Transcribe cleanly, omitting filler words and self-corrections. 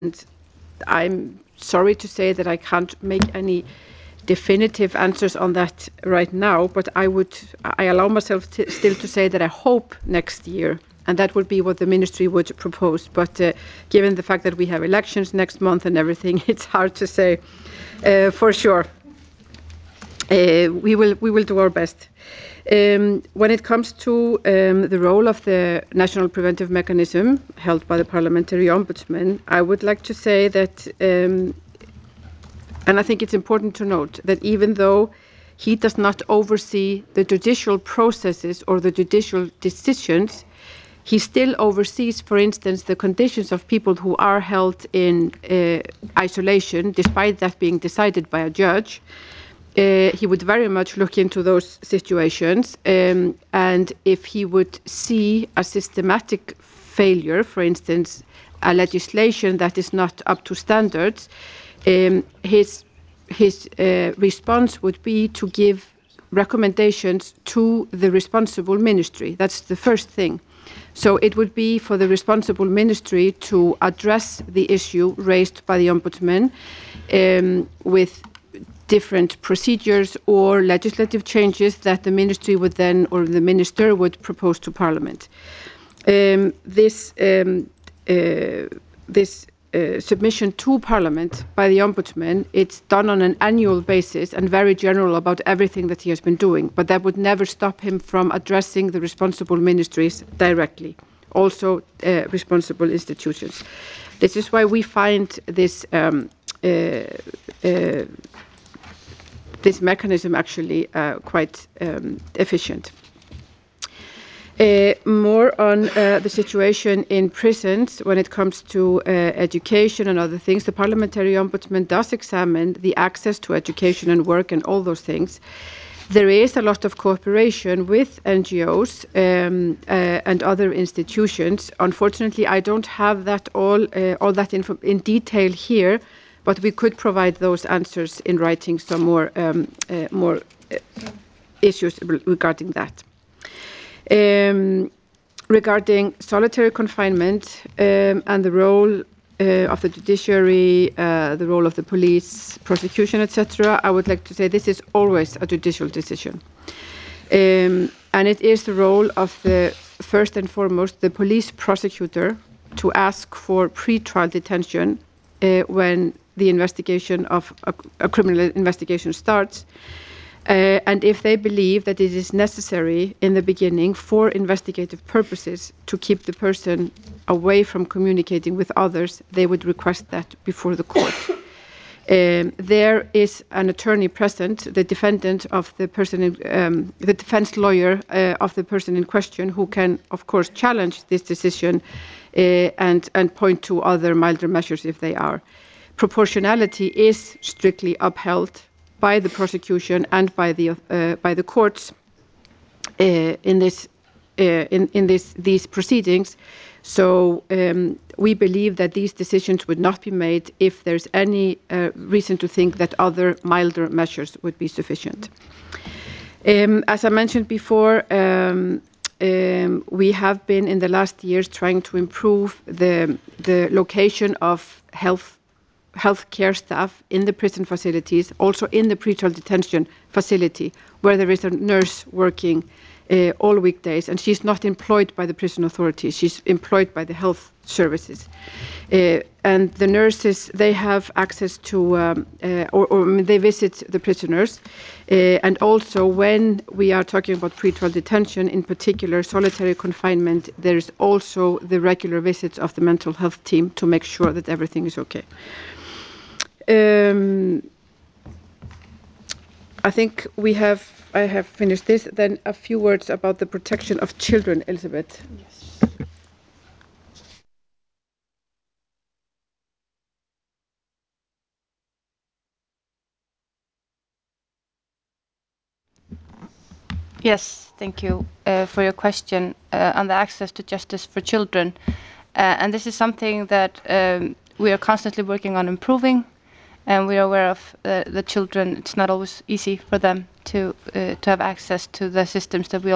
I'm sorry to say that I can't make any definitive answers on that right now, but I allow myself still to say that I hope next year, and that would be what the ministry would propose. But given the fact that we have elections next month and everything, it's hard to say for sure. We will do our best. When it comes to the role of the National Preventive Mechanism held by the Parliamentary Ombudsman, I would like to say that, and I think it's important to note that even though he does not oversee the judicial processes or the judicial decisions, he still oversees, for instance, the conditions of people who are held in isolation, despite that being decided by a judge. He would very much look into those situations, and if he would see a systematic failure, for instance, a legislation that is not up to standards, his response would be to give recommendations to the responsible ministry. That's the first thing. So it would be for the responsible ministry to address the issue raised by the Ombudsman with different procedures or legislative changes that the ministry would then, or the minister would propose to Parliament. This submission to Parliament by the Ombudsman, it's done on an annual basis and very general about everything that he has been doing, but that would never stop him from addressing the responsible ministries directly, also responsible institutions. This is why we find this this mechanism actually quite efficient. More on the situation in prisons when it comes to education and other things. The Parliamentary Ombudsman does examine the access to education and work and all those things. There is a lot of cooperation with NGOs and other institutions. Unfortunately, I don't have that all that in detail here, but we could provide those answers in writing, some more issues regarding that. Regarding solitary confinement and the role of the judiciary, the role of the police, prosecution, etc., I would like to say this is always a judicial decision. And it is the role of the, first and foremost, the police prosecutor to ask for pre-trial detention when the investigation of a criminal investigation starts. And if they believe that it is necessary in the beginning for investigative purposes to keep the person away from communicating with others, they would request that before the court. There is an attorney present, the defendant of the person, the defense lawyer of the person in question, who can, of course, challenge this decision and point to other milder measures if they are. Proportionality is strictly upheld by the prosecution and by the courts in these proceedings. So we believe that these decisions would not be made if there's any reason to think that other milder measures would be sufficient. As I mentioned before, we have been in the last years trying to improve the location of healthcare staff in the prison facilities, also in the pretrial detention facility, where there is a nurse working all weekdays, and she's not employed by the prison authorities, she's employed by the health services. And the nurses, they have access to, or they visit the prisoners. And also when we are talking about pretrial detention, in particular solitary confinement, there is also the regular visits of the mental health team to make sure that everything is okay. I think I have finished this. Then a few words about the protection of children, Elizabeth. Yes. Yes, thank you for your question on the access to justice for children. And this is something that we are constantly working on improving. And we are aware of the children. It's not always easy for them to have access to the systems that we